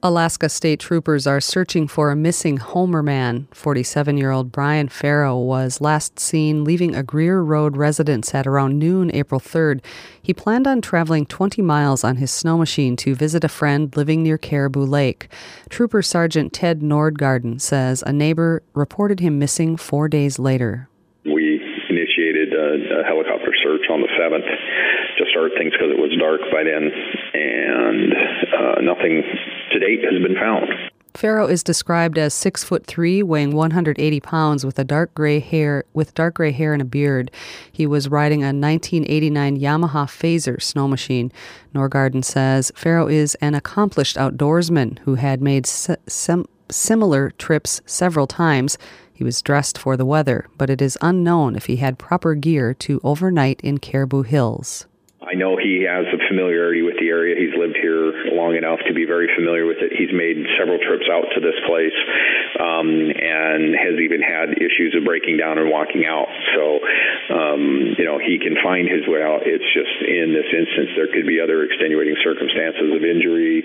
Alaska State Troopers are searching for a missing Homer man. 47-year-old Brian Farrow was last seen leaving a Greer Road residence at around noon April 3rd. He planned on traveling 20 miles on his snow machine to visit a friend living near Caribou Lake. Trooper Sergeant Ted Nordgarden says a neighbor reported him missing 4 days later. We initiated a helicopter search on the 7th to start things because it was dark by then, and nothing to date has been found. Farrow is described as 6'3", weighing 180 pounds, with dark gray hair and a beard. He was riding a 1989 Yamaha Phaser snow machine. Nordgarden says Farrow is an accomplished outdoorsman who had made similar trips several times. He was dressed for the weather, but it is unknown if he had proper gear to overnight in Caribou Hills. I know he has a familiarity with the area. He's lived here long enough to be very familiar with it. He's made several trips out to this place and has even had issues of breaking down and walking out. So, he can find his way out. It's just in this instance there could be other extenuating circumstances of injury,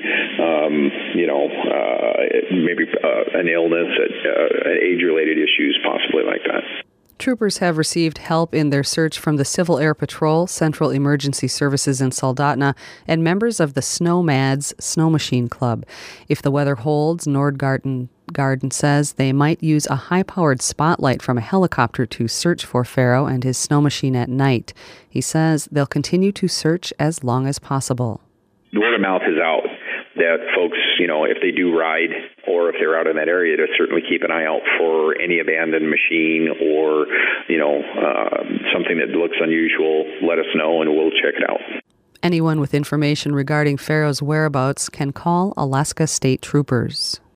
maybe an illness, age-related issues, possibly like that. Troopers have received help in their search from the Civil Air Patrol, Central Emergency Services in Soldotna, and members of the Snowmads Snow Machine Club. If the weather holds, Nordgarden says they might use a high-powered spotlight from a helicopter to search for Farrow and his snow machine at night. He says they'll continue to search as long as possible. The word of mouth is out that folks, if they do ride or if they're out in that area, to certainly keep an eye out for any abandoned machine or, something that looks unusual. Let us know and we'll check it out. Anyone with information regarding Farrow's whereabouts can call Alaska State Troopers.